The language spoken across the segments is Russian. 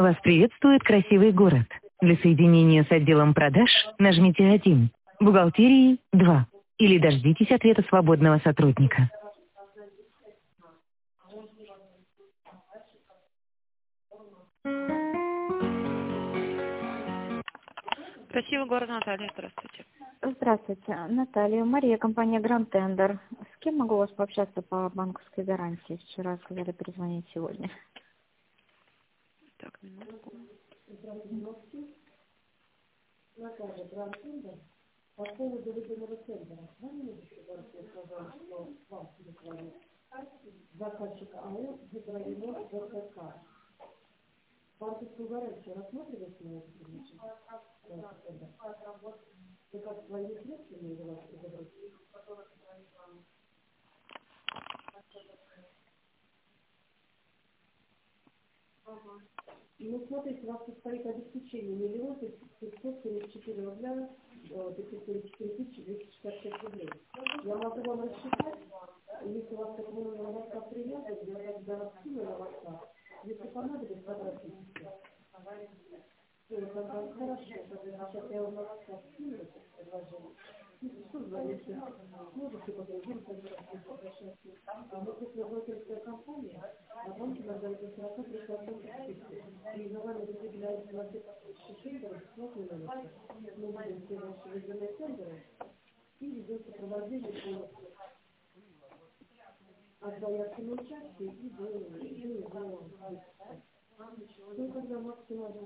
Вас приветствует красивый город. Для соединения с отделом продаж нажмите 1, бухгалтерии 2 или дождитесь ответа свободного сотрудника. Красивый город, Наталья, здравствуйте. Здравствуйте, Наталья. Мария, компания Grand Tender. С кем могу вас пообщаться по банковской гарантии? Вчера сказали перезвонить сегодня. Так, минутку. Наталья, Grand Tender. По поводу выбранного тендера. Вам перезвонит заказчик АО «Гидровинор ВКК». Банковскую гарантию рассматривать на это предмет? Вы как свои средства не называете? Ну, смотрите, у вас состоит обеспечение 1 574 рубля, 574 265 рублей. Я могу вам рассчитать, если у вас как номер на WhatsApp привязан, я тогда раскину на WhatsApp. Если понадобится, обратитесь. Хорошо, сейчас я вам на WhatsApp скину это предложение. Что звоните? Можете подойти, мы крупноброкерская компания, а банки нам дают 40% и за вами закрепляются на все подписчики тендеры бесплатные номер. Мы видим все ваши выданные тендеры и ведем сопровождение полностью от заявки на участие и до его выпуска. Ну, когда максимально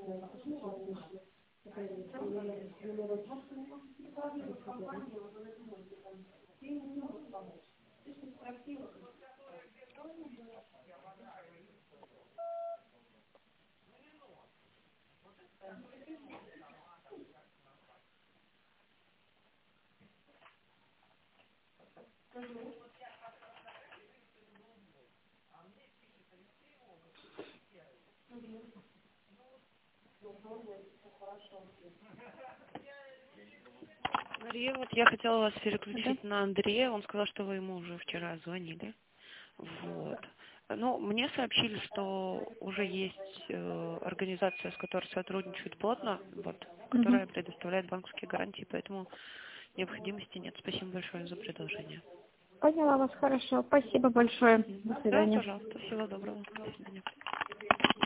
Мария, вот я хотела вас переключить на Андрея. Он сказал, что вы ему уже вчера звонили. Вот. Ну, мне сообщили, что уже есть организация, с которой сотрудничают плотно, вот, которая предоставляет банковские гарантии, поэтому необходимости нет. Спасибо большое за предложение. Поняла вас хорошо. Спасибо большое. До Да, свидания. пожалуйста. Всего доброго. До свидания.